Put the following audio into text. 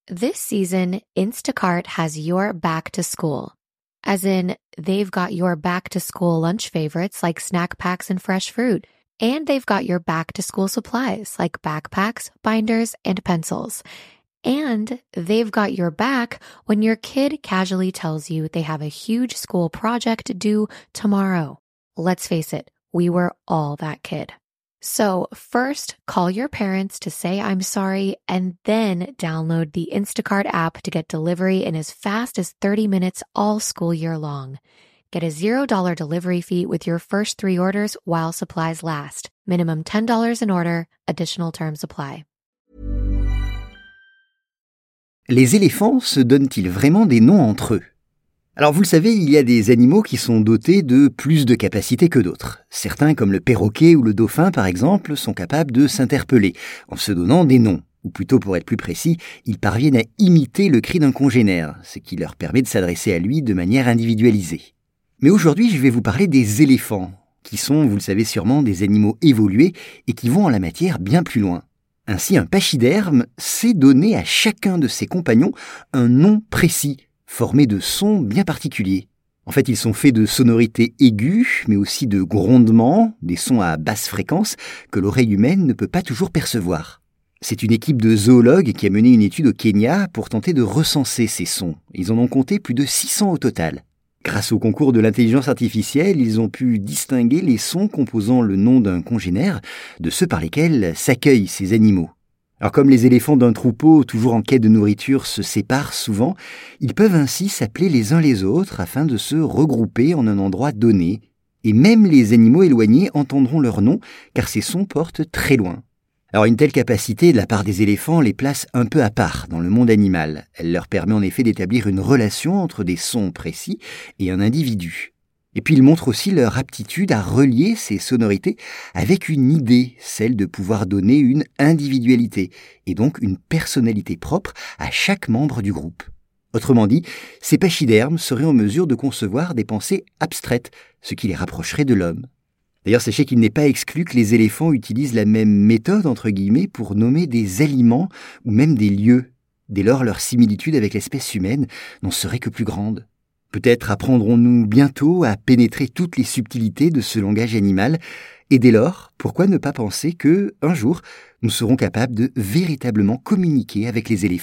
This season, Instacart has your back to school. As in, they've got your back to school lunch favorites like snack packs and fresh fruit. And they've got your back to school supplies like backpacks, binders, and pencils. And they've got your back when your kid casually tells you they have a huge school project due tomorrow. Let's face it, we were all that kid. So first, call your parents to say I'm sorry, and then download the Instacart app to get delivery in as fast as 30 minutes all school year long. Get a $0 delivery fee with your first 3 orders while supplies last. Minimum $10 an order. Additional terms apply. Les éléphants se donnent-ils vraiment des noms entre eux ? Alors vous le savez, il y a des animaux qui sont dotés de plus de capacités que d'autres. Certains, comme le perroquet ou le dauphin par exemple, sont capables de s'interpeller en se donnant des noms. Ou plutôt, pour être plus précis, ils parviennent à imiter le cri d'un congénère, ce qui leur permet de s'adresser à lui de manière individualisée. Mais aujourd'hui, je vais vous parler des éléphants, qui sont, vous le savez sûrement, des animaux évolués et qui vont en la matière bien plus loin. Ainsi, un pachyderme sait donner à chacun de ses compagnons un nom précis, formés de sons bien particuliers. En fait, ils sont faits de sonorités aiguës, mais aussi de grondements, des sons à basse fréquence que l'oreille humaine ne peut pas toujours percevoir. C'est une équipe de zoologues qui a mené une étude au Kenya pour tenter de recenser ces sons. Ils en ont compté plus de 600 au total. Grâce au concours de l'intelligence artificielle, ils ont pu distinguer les sons composant le nom d'un congénère de ceux par lesquels s'accueillent ces animaux. Alors comme les éléphants d'un troupeau, toujours en quête de nourriture, se séparent souvent, ils peuvent ainsi s'appeler les uns les autres afin de se regrouper en un endroit donné. Et même les animaux éloignés entendront leur nom, car ces sons portent très loin. Alors une telle capacité de la part des éléphants les place un peu à part dans le monde animal. Elle leur permet en effet d'établir une relation entre des sons précis et un individu. Et puis ils montrent aussi leur aptitude à relier ces sonorités avec une idée, celle de pouvoir donner une individualité, et donc une personnalité propre à chaque membre du groupe. Autrement dit, ces pachydermes seraient en mesure de concevoir des pensées abstraites, ce qui les rapprocherait de l'homme. D'ailleurs, sachez qu'il n'est pas exclu que les éléphants utilisent la même méthode, entre guillemets, pour nommer des aliments ou même des lieux. Dès lors, leur similitude avec l'espèce humaine n'en serait que plus grande. Peut-être apprendrons-nous bientôt à pénétrer toutes les subtilités de ce langage animal, et dès lors, pourquoi ne pas penser que, un jour, nous serons capables de véritablement communiquer avec les éléphants ?